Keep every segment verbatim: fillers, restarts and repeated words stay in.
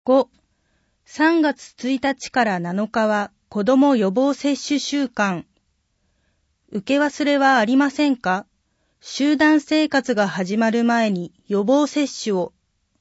ご、さんがつついたちからなのかは子ども予防接種週間。受け忘れはありませんか？集団生活が始まる前に予防接種を。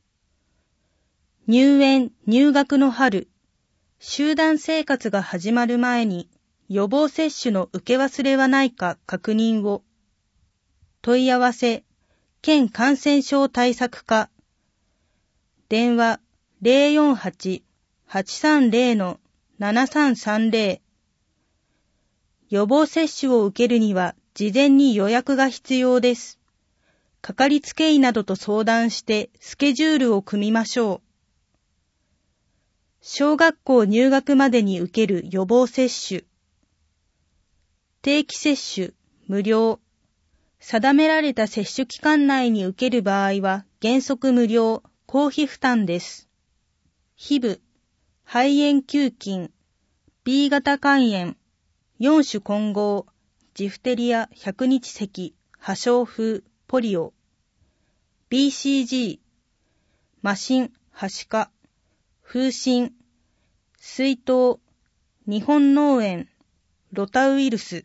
入園・入学の春、集団生活が始まる前に予防接種の受け忘れはないか確認を。問い合わせ、県感染症対策課。電話 ゼロよんはち はちさんゼロ ななさんさんゼロ。予防接種を受けるには事前に予約が必要です。かかりつけ医などと相談してスケジュールを組みましょう。小学校入学までに受ける予防接種。定期接種、無料。定められた接種期間内に受ける場合は原則無料、公費負担です。ヒブ、肺炎球菌、ビー 型肝炎、よん種混合、ジフテリア百日咳、破傷風、ポリオ、ビーシージー、麻疹、はしか、風疹、水痘、日本脳炎、ロタウイルス。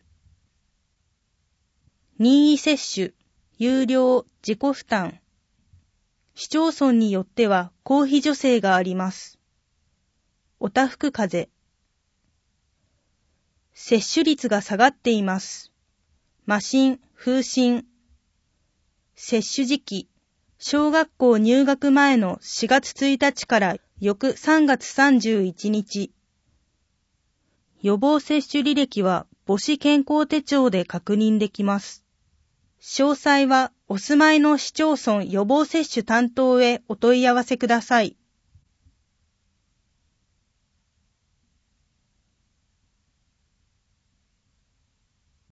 任意接種、有料、自己負担。市町村によっては公費助成があります。おたふく風邪。接種率が下がっています。麻疹、風疹。接種時期、小学校入学前のしがつついたちから翌さんがつさんじゅういちにち。予防接種履歴は母子健康手帳で確認できます。詳細はお住まいの市町村予防接種担当へお問い合わせください。